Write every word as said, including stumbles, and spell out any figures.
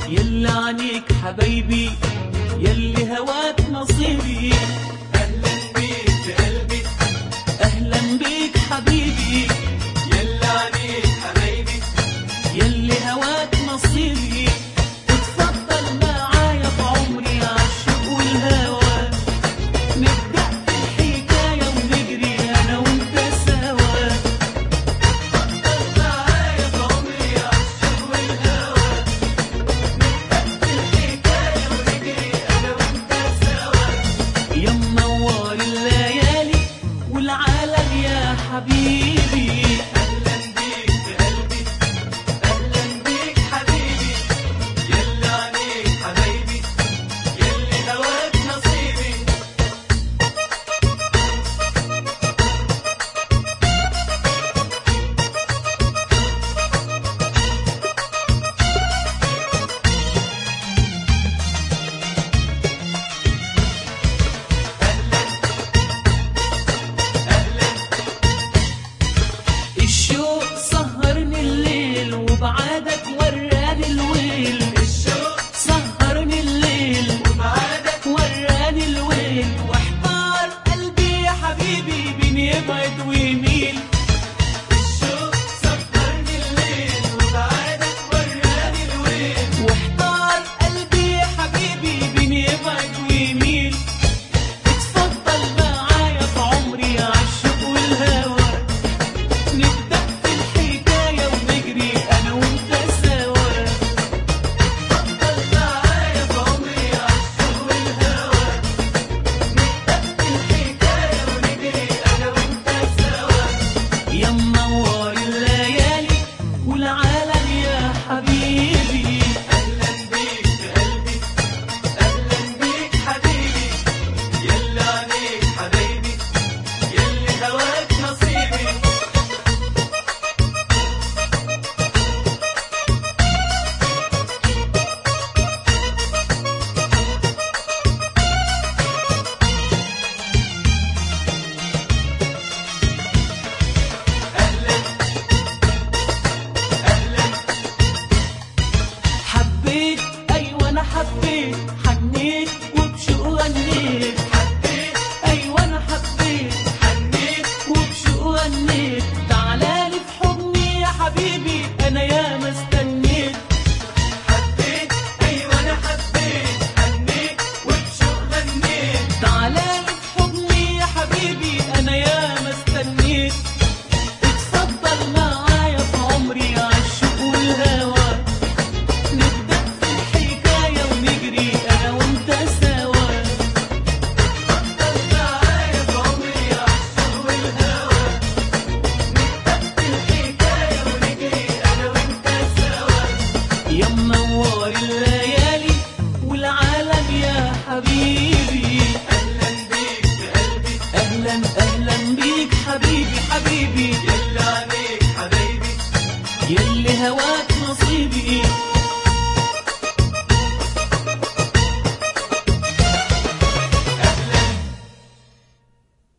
يلي عنيك حبايبي يلي هواك نصيبي. أهلا بيك في قلبي، أهلا بيك حبيبي يلي عنيك حبايبي يلي هواك نصيبي. اتفضل معايا في عمري عالشوق والهوى، نبدأ في الحكاية ونجري أنا وأنت سوا. اتفضل معايا في عمري عالشوق والهوى، نبدأ في الحكاية ونجري أنا وأنت سوا. يا منور الليالي والعالم يا حبيبي. أهلا بيك في قلبي، أهلا بيك حبيبي يلي عنيك حبايبي يلي هواك نصيبي. الشوق سهرني الليل وبعادك وراني الويل. الشوق سهرني الليل وبعادك وراني الويل، واحتار قلبي يا حبيبي بين يبعد ويميل. الشوق سهرني الليل وبعادك وراني الويل. واحتار قلبي يا حبيبي بين يبعد ويميل. اتفضل معايا في عمري عالشوق والهوى، نبدأ في الحكاية ونجري أنا وأنت سوا. اتفضل معايا في عمري عالشوق والهوى، نبدأ في الحكاية ونجري أنا وأنت سوا. يا منور الليالي والعالم يا حبيبي. أهلا بيك في قلبي، أهلا بيك حبيبي يلي عنيك حبايبي يلي هواك نصيبي. أهلا أهلا حبيت أيوة أنا حبيت، حنيت وبشوق غنيت. حبيت أيوة أنا حبيت حنيت وبشوق غنيت. تعالالي في حضني يا حبيبي أنا ياما استنيت. حبيت أيوة أنا حبيت حنيت وبشوق غنيت. تعالالي في حضني يا حبيبي أنا ياما استنيت. اتفضل معايا في عمري عالشوق والهوى، نبدأ في الحكاية ونجري أنا وأنت سوا. اتفضل معايا في عمري عالشوق والهوى، نبدأ في الحكاية ونجري أنا وأنت سوا. يا منور الليالي والعالم يا حبيبي. أهلا بيك في قلبي، أهلا أهلا بيك حبيبي حبيبي.